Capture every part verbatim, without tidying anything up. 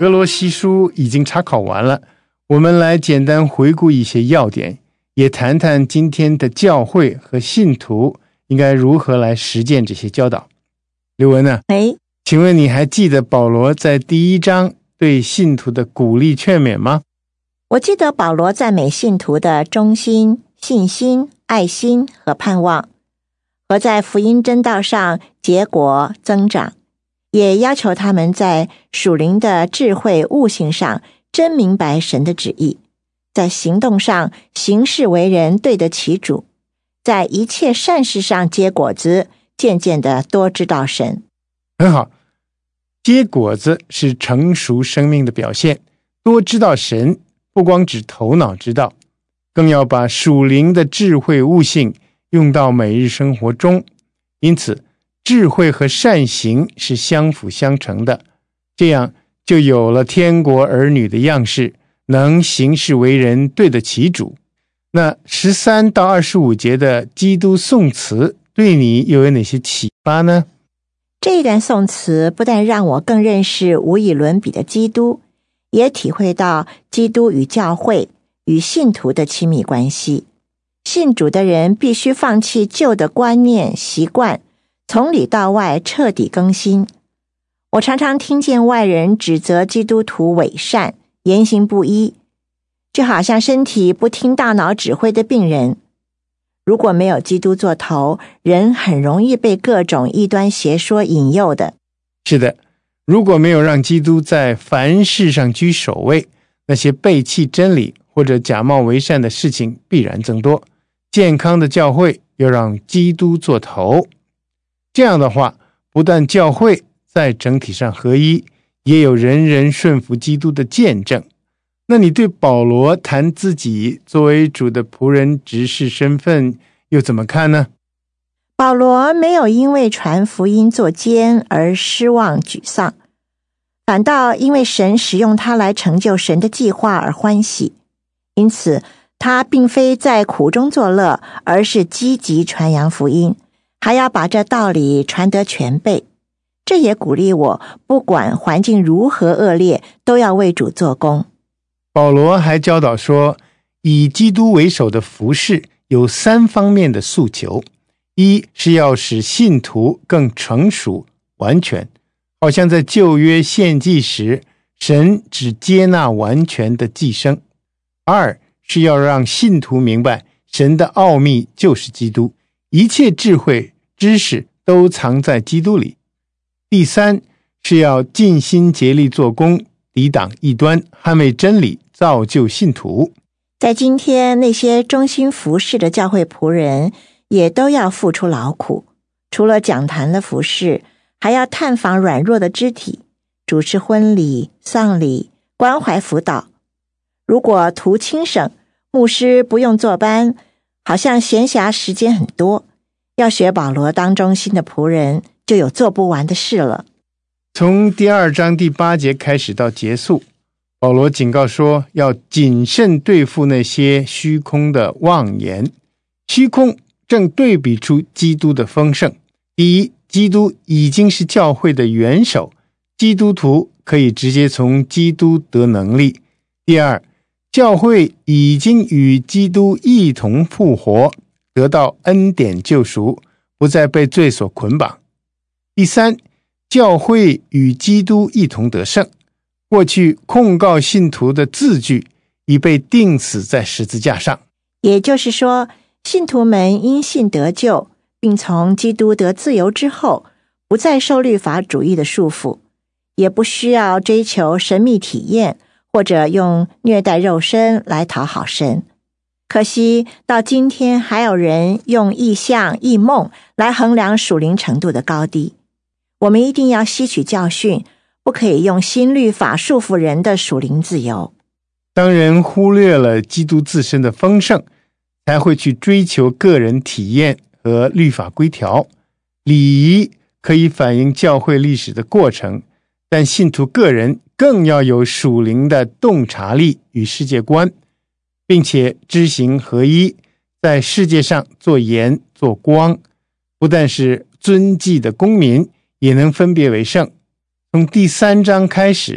哥罗西书已经查考完了，我们来简单回顾一些要点，也谈谈今天的教会和信徒应该如何来实践这些教导。刘文呢？ 哎， 请问你还记得保罗在第一章对信徒的鼓励劝勉吗？ 我记得保罗赞美信徒的忠心、信心、爱心和盼望，和在福音真道上结果增长，也要求他们在属灵的智慧悟性上真明白神的旨意，在行动上行事为人对得起主，在一切善事上结果子，渐渐的多知道神。 很好，结果子是成熟生命的表现，多知道神不光指头脑知道，更要把属灵的智慧悟性用到每日生活中。因此智慧和善行是相辅相成的，这样就有了天国儿女的样式，能行事为人对得起主。那十三到二十五节的基督颂词对你又有哪些启发呢？ 这一段颂词不但让我更认识无以伦比的基督，也体会到基督与教会与信徒的亲密关系。信主的人必须放弃旧的观念习惯，从里到外彻底更新。我常常听见外人指责基督徒伪善，言行不一，就好像身体不听大脑指挥的病人。如果没有基督做头，人很容易被各种异端邪说引诱的。 是的，如果没有让基督在凡事上居首位，那些背弃真理或者假冒为善的事情必然增多。健康的教会要让基督做头，这样的话，不但教会在整体上合一，也有人人顺服基督的见证。那你对保罗谈自己作为主的仆人执事身份又怎么看呢？ 保罗没有因为传福音作奸而失望沮丧，反倒因为神使用他来成就神的计划而欢喜。因此他并非在苦中作乐，而是积极传扬福音，还要把这道理传得全备。这也鼓励我，不管环境如何恶劣，都要为主做工。 保罗还教导说，以基督为首的服事有三方面的诉求。一是要使信徒更成熟完全，好像在旧约献祭时，神只接纳完全的祭牲。二是要让信徒明白神的奥秘就是基督，一切智慧知识都藏在基督里。第三是要尽心竭力做工，抵挡异端，捍卫真理，造就信徒。 在今天，那些忠心服侍的教会仆人也都要付出劳苦，除了讲坛的服侍，还要探访软弱的肢体，主持婚礼、丧礼，关怀辅导。如果图轻省，牧师不用坐班，好像闲暇时间很多，要学保罗当忠心的仆人，就有做不完的事了。 从第二章第八节开始到结束，保罗警告说，要谨慎对付那些虚空的妄言。虚空正对比出基督的丰盛。第一，基督已经是教会的元首，基督徒可以直接从基督得能力。第二，教会已经与基督一同复活，得到恩典救赎，不再被罪所捆绑。第三，教会与基督一同得胜，过去控告信徒的字句已被钉死在十字架上。 也就是说，信徒们因信得救，并从基督得自由之后，不再受律法主义的束缚，也不需要追求神秘体验，或者用虐待肉身来讨好神。可惜到今天还有人用异象异梦来衡量属灵程度的高低。我们一定要吸取教训，不可以用新律法束缚人的属灵自由。 当人忽略了基督自身的丰盛，才会去追求个人体验和律法规条。礼仪可以反映教会历史的过程，但信徒个人更要有属灵的洞察力与世界观，并且知行合一，在世界上做盐做光，不但是遵纪的公民，也能分别为圣。从第三章开始，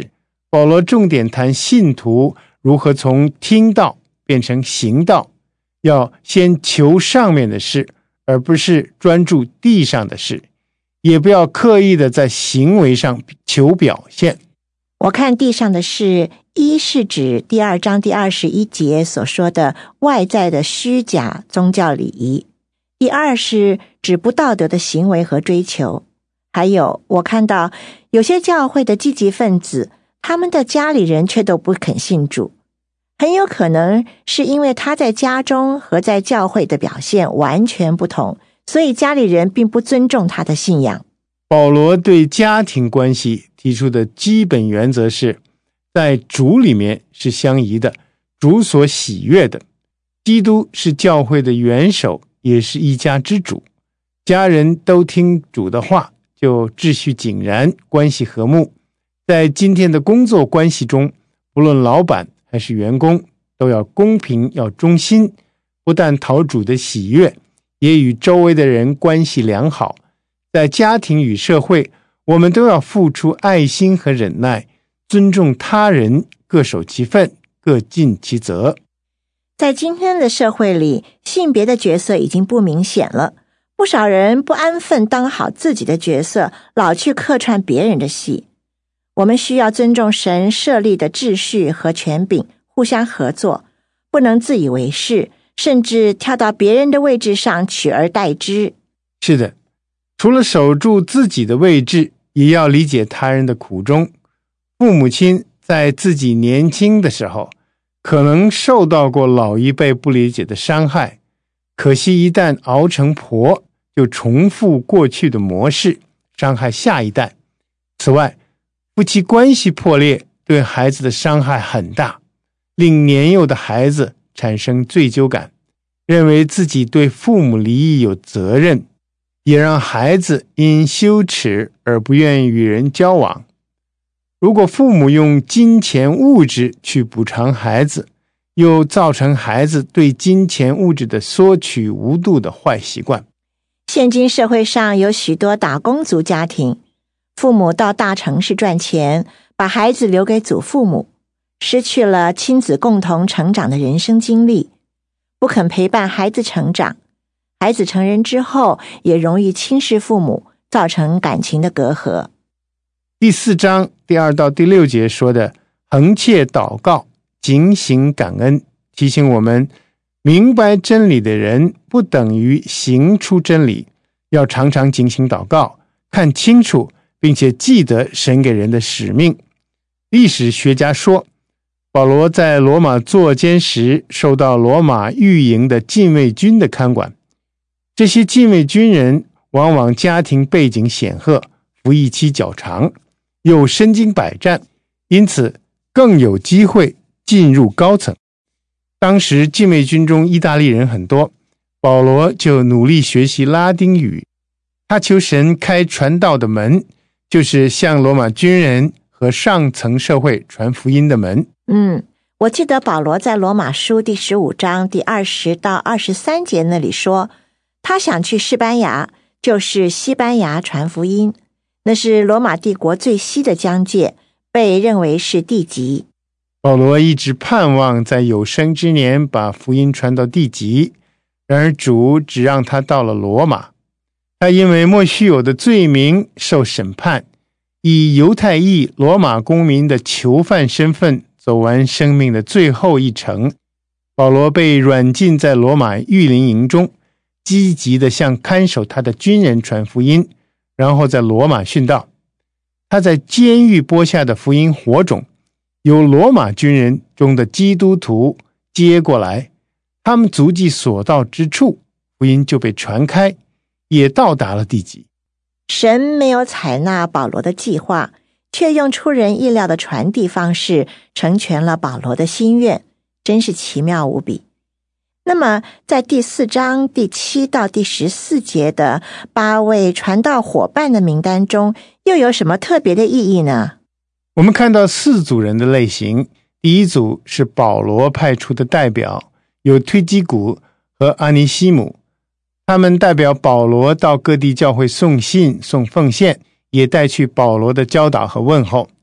保罗重点谈信徒如何从听道变成行道，要先求上面的事，而不是专注地上的事，也不要刻意的在行为上求表现。 我看地上的事，一是指第二章第二十一节所说的外在的虚假宗教礼仪，第二是指不道德的行为和追求。还有，我看到有些教会的积极分子，他们的家里人却都不肯信主，很有可能是因为他在家中和在教会的表现完全不同，所以家里人并不尊重他的信仰。 保罗对家庭关系提出的基本原则是，在主里面是相宜的，主所喜悦的。基督是教会的元首，也是一家之主，家人都听主的话，就秩序井然，关系和睦。在今天的工作关系中，不论老板还是员工，都要公平，要忠心，不但讨主的喜悦，也与周围的人关系良好。在家庭与社会，我们都要付出爱心和忍耐，尊重他人，各守其分，各尽其责。 在今天的社会里，性别的角色已经不明显了，不少人不安分当好自己的角色，老去客串别人的戏。我们需要尊重神设立的秩序和权柄，互相合作，不能自以为是，甚至跳到别人的位置上取而代之。 是的，除了守住自己的位置，也要理解他人的苦衷。父母亲在自己年轻的时候，可能受到过老一辈不理解的伤害，可惜一旦熬成婆，就重复过去的模式，伤害下一代。此外，夫妻关系破裂对孩子的伤害很大，令年幼的孩子产生罪疚感，认为自己对父母离异有责任，也让孩子因羞耻而不愿与人交往。如果父母用金钱物质去补偿孩子，又造成孩子对金钱物质的索取无度的坏习惯。 现今社会上有许多打工族家庭，父母到大城市赚钱，把孩子留给祖父母，失去了亲子共同成长的人生经历，不肯陪伴孩子成长。孩子成人之后，也容易轻视父母，造成感情的隔阂。 第四章第二到第六节说的恒切祷告，警醒感恩，提醒我们，明白真理的人不等于行出真理，要常常警醒祷告，看清楚并且记得神给人的使命。历史学家说，保罗在罗马作监时，受到罗马御营的禁卫军的看管。这些禁卫军人往往家庭背景显赫，服役期较长，又身经百战，因此更有机会进入高层。当时禁卫军中意大利人很多，保罗就努力学习拉丁语。他求神开传道的门，就是向罗马军人和上层社会传福音的门。 嗯，我记得保罗在罗马书第十五章第二十到二十三节那里说，他想去西班牙，就是西班牙传福音，那是罗马帝国最西的疆界，被认为是地极。 保罗一直盼望在有生之年把福音传到地极，然而主只让他到了罗马。他因为莫须有的罪名受审判，以犹太裔罗马公民的囚犯身份走完生命的最后一程。保罗被软禁在罗马御林营中，积极地向看守他的军人传福音，然后在罗马殉道。他在监狱播下的福音火种，由罗马军人中的基督徒接过来，他们足迹所到之处，福音就被传开，也到达了地极。 神没有采纳保罗的计划，却用出人意料的传递方式成全了保罗的心愿，真是奇妙无比。那么在第四章第七到第十四节的八位传道伙伴的名单中，又有什么特别的意义呢？ 我们看到四组人的类型。第一组是保罗派出的代表，有推基古和阿尼西姆，他们代表保罗到各地教会送信送奉献，也带去保罗的教导和问候。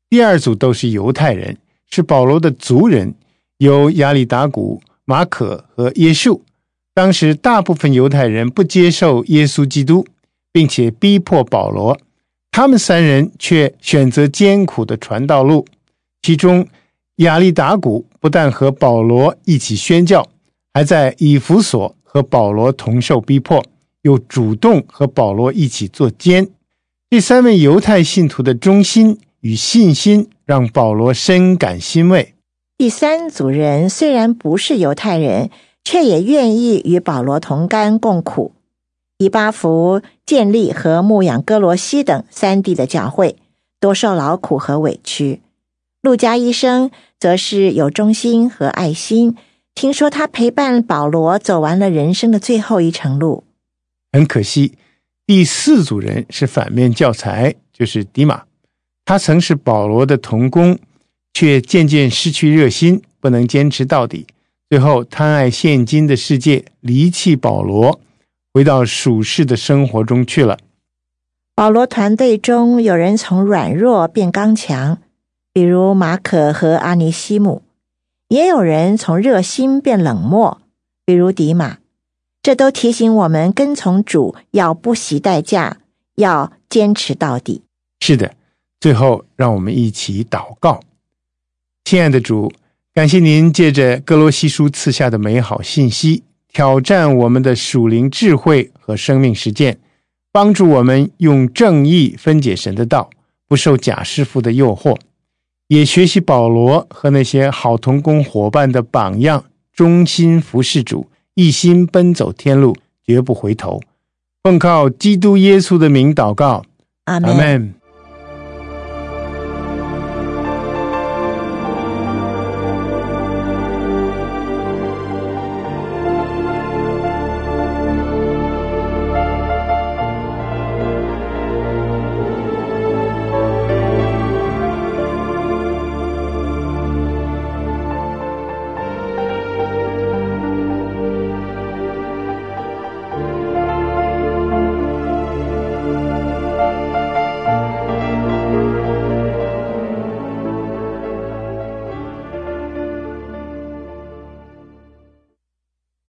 第二组都是犹太人，是保罗的族人，有亚里达古、马可和耶稣。当时大部分犹太人不接受耶稣基督，并且逼迫保罗，他们三人却选择艰苦的传道路。其中亚里达古不但和保罗一起宣教，还在以弗所和保罗同受逼迫，又主动和保罗一起作监。这三位犹太信徒的忠心与信心让保罗深感欣慰。 第三组人虽然不是犹太人，却也愿意与保罗同甘共苦。以巴弗建立和牧养哥罗西等三地的教会，多受劳苦和委屈。路加医生则是有忠心和爱心，听说他陪伴保罗走完了人生的最后一程路。 很可惜，第四组人是反面教材，就是迪马。他曾是保罗的同工，却渐渐失去热心，不能坚持到底。最后贪爱现今的世界，离弃保罗，回到属世的生活中去了。 保罗团队中有人从软弱变刚强，比如马可和阿尼西姆，也有人从热心变冷漠，比如迪马。这都提醒我们跟从主要不惜代价，要坚持到底。 是的，最后让我们一起祷告。亲爱的主，感谢您借着哥罗西书赐下的美好信息，挑战我们的属灵智慧和生命实践，帮助我们用正义分解神的道，不受假师傅的诱惑，也学习保罗和那些好同工伙伴的榜样，忠心服侍主，一心奔走天路，绝不回头。奉靠基督耶稣的名祷告， 阿们。 阿们。